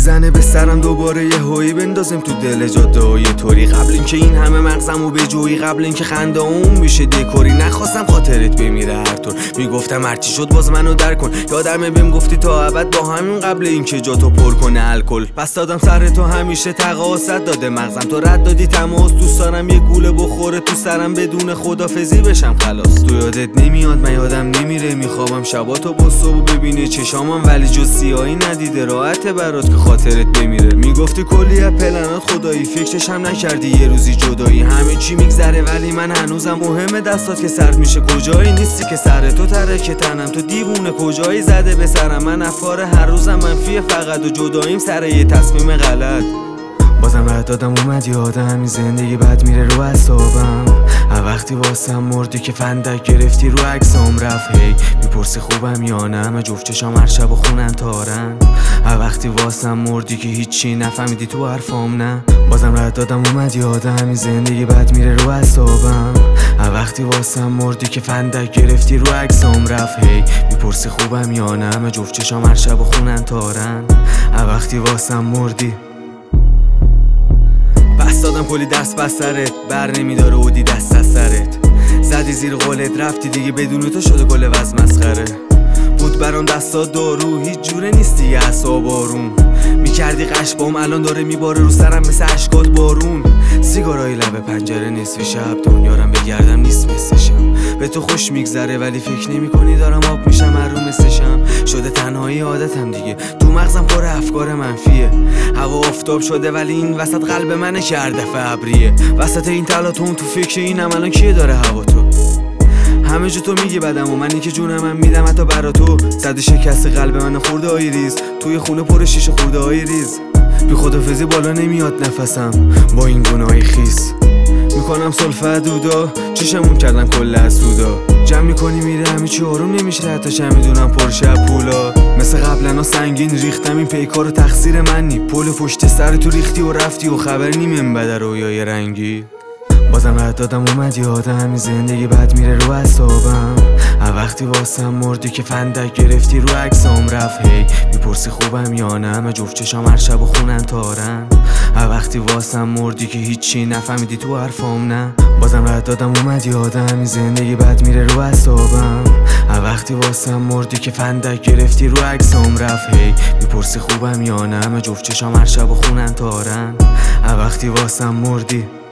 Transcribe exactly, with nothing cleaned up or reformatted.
میزنه به سرم دوباره یه هویی بندازم تو دل جاده و یه طوری. قبل اینکه این همه مغزمو به جویی، قبل اینکه خنده اون بشه دکوری. نخواستم خاطرت بمیره هر طور، میگفتم هرچی شد باز منو در کن. یادمه بهم گفتی تا ابد با همین، قبل اینکه جاتو پر کنه الکل. پس دادم سر تو همیشه تقاصت داده مغزم، تو رد دادی تماس. دوست دارم یه گوله بخوره تو سرم بدون خدافظی بشم خلاص. تو یادت نمیاد من یادم نمیره، میخوابم شباتو با صبح ببینه چشامم ولی جز سیاهی ندیده. راحته برات که خاطرت بمیره. میگفتی کلی از پلنات خدایی، فکرش هم نکردی یه روزی جدایی. همه چی میگذره ولی من هنوزم مهمه دستات که سرد میشه. کجایی نیستی که سر تو ترکه تنم، تو دیوونه کجایی زده به سرم. من افکار هر روزم منفیه فقط و جداییم سر یه تصمیم غلط. بازم رد دادم اومد یادم این زندگی بد میره رو اعصابم. وقتی واسم مردی که فندک گرفتی رو عکسام رفت. هی میپرسی خوبم یا نه، من جفت چشام هر شب و خونم تارن. وقتی واسم مردی که هیچی نفهمیدی تو حرفام نه. بازم رد دادم اومد یادم این زندگی بد میره رو اعصابم. وقتی واسم مردی که فندک گرفتی رو عکسام رفت. هی میپرسی خوبم یا نه، من جفت چشام هر شب و خونم تارن. وقتی واسم مردی پس دادم کلی دست بس سرت، بر نمیداره اودی دست از سرت. زدی زیر قولت رفتی دیگه، بدون تو شده گل وز مسخره. بود برام دستا دارو، هیچ جوره نیستی یه اعصاب آروم. میکردی قش بام الان داره میباره رو سرم مثل اشکات بارون. سیگارای لب پنجره نصف شب، دنیارم بگردم نیست مثلشم. به تو خوش میگذره ولی فکر نمی کنی دارم آب میشم هر رو مثلشم. شده تنهایی عادتم دیگه، تو مغزم پر افکار منفیه. هوا آفتاب شده ولی این وسط قلب منه که هر دفعه ابریه. وسط این تلاطم تو فکر اینم الان کیه داره هوا تو. همه جو تو میگی بدم و منی که جونم من میدم حتی برا تو. صد شکست قلب من خورده های ریز، توی خونه پر شیشه خورده های ریز. بی خدافزی بالا نمیاد نفسم با این گناهی خیس. میکنم سلفه دودا، چشمون کردن کل از سودا. جمع میکنی میره همه چی آروم نمیشه، حتی چه میدونم پرشه پولا. مثل قبلنا سنگین ریختم این پیکارو تقصیر من نی. پول پشت سر تو ریختی و رفتی و خبر نیم بده رویای رنگی. بازم رد دادم اومد یادم این زندگی بد میره رو اعصابم. وقتی واسم مردی که فندک گرفتی رو عکسام رفت. هی میپرسی خوبم یا نه، من جفت چشام هر شب و خونم تارن. وقتی واسم مردی که هیچی نفهمیدی تو حرفام نه. بازم رد دادم اومد یادم این زندگی بد میره رو اعصابم. وقتی واسم مردی که فندک گرفتی رو عکسام رفت. هی میپرسی خوبم یا نه، من جفت چشام هر شب و خونم تارن. وقتی واسم مردی